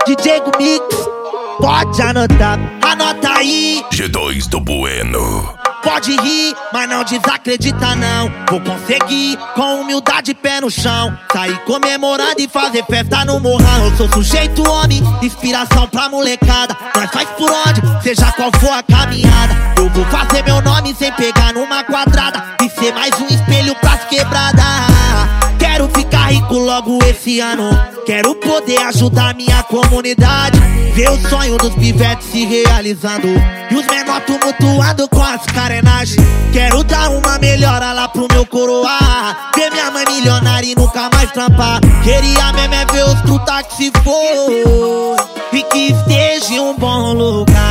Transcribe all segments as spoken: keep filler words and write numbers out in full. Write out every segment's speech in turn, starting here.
D J Mix, pode anotar, anota aí. G dois do Bueno. Pode rir, mas não desacredita não. Vou conseguir, com humildade, pé no chão, sair comemorando e fazer festa no morrão. Eu sou sujeito homem, inspiração pra molecada. Nós faz por onde, seja qual for a caminhada. Eu vou fazer meu nome sem pegar numa quadrada e ser mais um espelho pras quebradas. Quero ficar rico logo esse ano, quero poder ajudar minha comunidade, ver o sonho dos pivetes se realizando e os menor tumultuando com as carenagens. Quero dar uma melhora lá pro meu coroar, ver minha mãe milionária e nunca mais trampar. Queria mesmo é ver os truta que se for e que esteja em um bom lugar,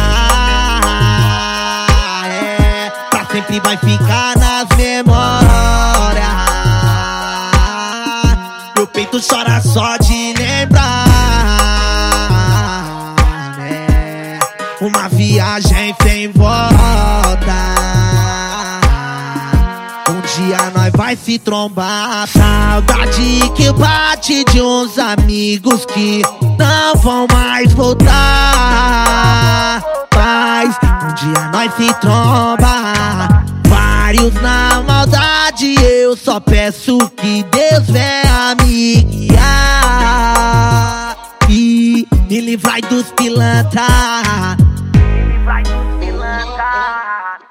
é, pra sempre vai ficar nas memórias. Meu peito chora só de lembrar, né? Uma viagem sem volta. Um dia nós vai se trombar. Saudade que bate de uns amigos que não vão mais voltar. Mas um dia nós se tromba, vários na maldade. Eu só peço que Deus venha me guiar e me livrai dos pilantra. Me livrai dos pilantra.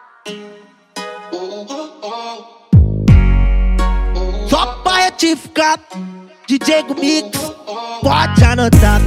Só pra retificar, D J Mix, pode anotar.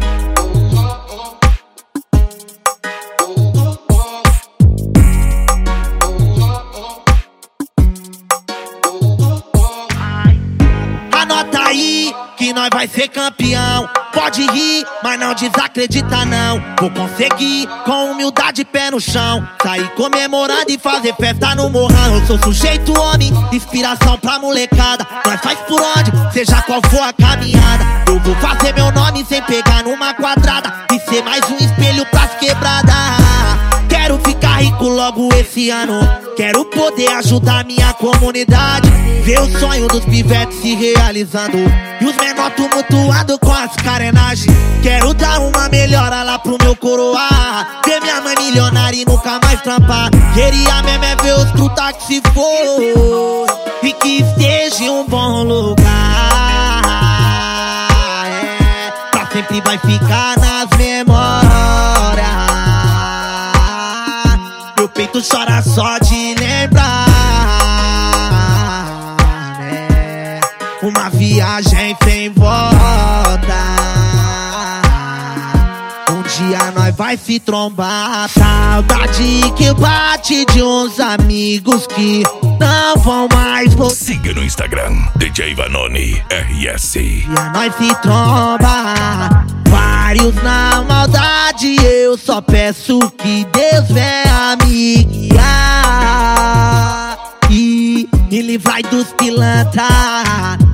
Anota aí que nós vai ser campeão. Pode rir, mas não desacredita não. Vou conseguir, com humildade, pé no chão, sair comemorando e fazer festa no morrão. Eu sou sujeito homem, inspiração pra molecada. Nós faz por onde, seja qual for a caminhada. Eu vou fazer meu nome sem pegar numa quadrada e ser mais um espelho pras quebradas. Quero ficar rico logo esse ano, quero poder ajudar minha comunidade, ver o sonho dos pivetes se realizando e os menor tumultuando com as carenagens. Quero dar uma melhora lá pro meu coroar, ver minha mãe milionária e nunca mais trampar. Queria mesmo é ver os truta que se for e que esteja em um bom lugar, é, pra sempre vai ficar nas memórias. Meu peito chora só de lembrar, né? Uma viagem sem volta. Um dia nós vai se trombar. Saudade que bate de uns amigos que não vão mais voltar. Siga no Instagram, D J Vanoni R S. E nós se tromba, vários na maldade. Eu só peço que Deus venha me guiar e me livrai dos pilantra.